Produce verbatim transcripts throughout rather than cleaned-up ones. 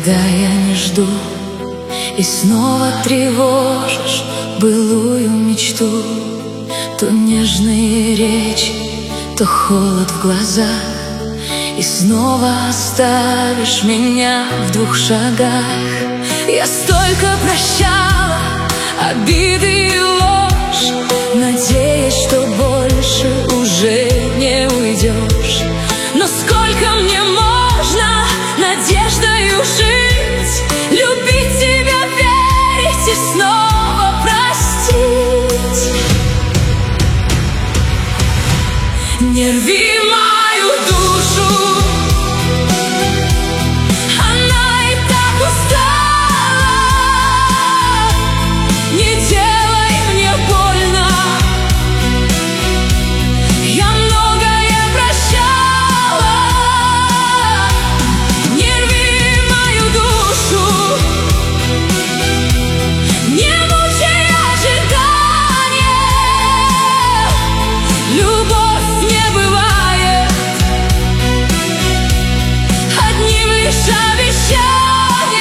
Когда я не жду и снова тревожишь былую мечту, то нежные речи, то холод в глазах, и снова оставишь меня в двух шагах. Я столько прощала обиды и ложь, надеясь, что больше уже не уйдешь. Но сколько мне можно надеждою жить, любить тебя, верить и снова простить? Не рви мою душу, она и так устала. Не делай мне больно, я многое прощала. Не рви мою душу, не мучай ожидания. Любовь не бывает одним лишь обещанием.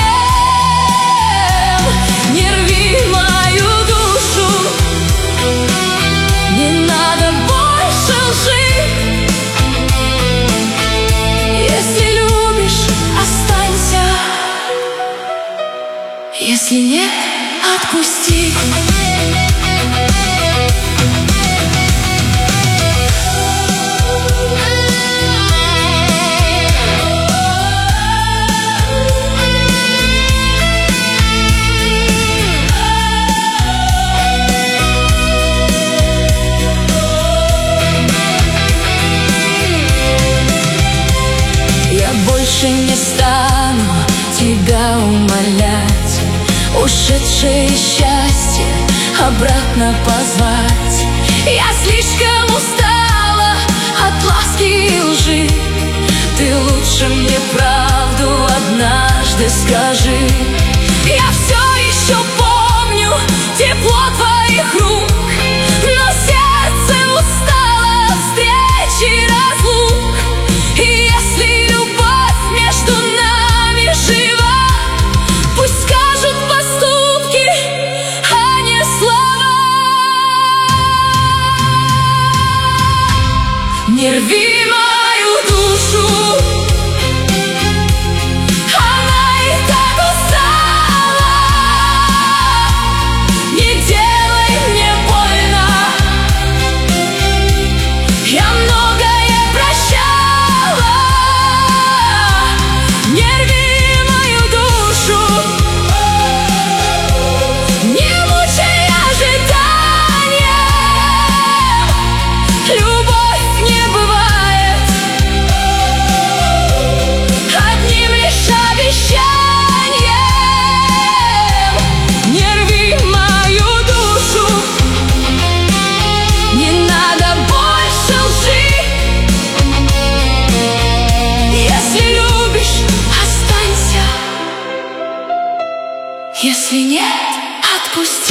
Не рви мою душу, не надо больше лжи. Если любишь, останься, если нет, отпусти. Я больше не стану тебя умолять, ушедшее счастье обратно позвать. Я слишком устала от ласки и лжи, ты лучше мне правду однажды скажи. Я все еще помню тепло твоих рук, но сердце устало от встреч и разлук. И если любовь между нами жива, пусть скажут поступки, а не слова. Не рви мою душу, она и так устала. Не делай мне больно, я многое прощала. Не рви мою душу, не мучай ожидания. Любовь не бывает одним лишь обещанием. Не рви мою душу, не надо больше лжи. Если любишь, останься, если нет, отпусти.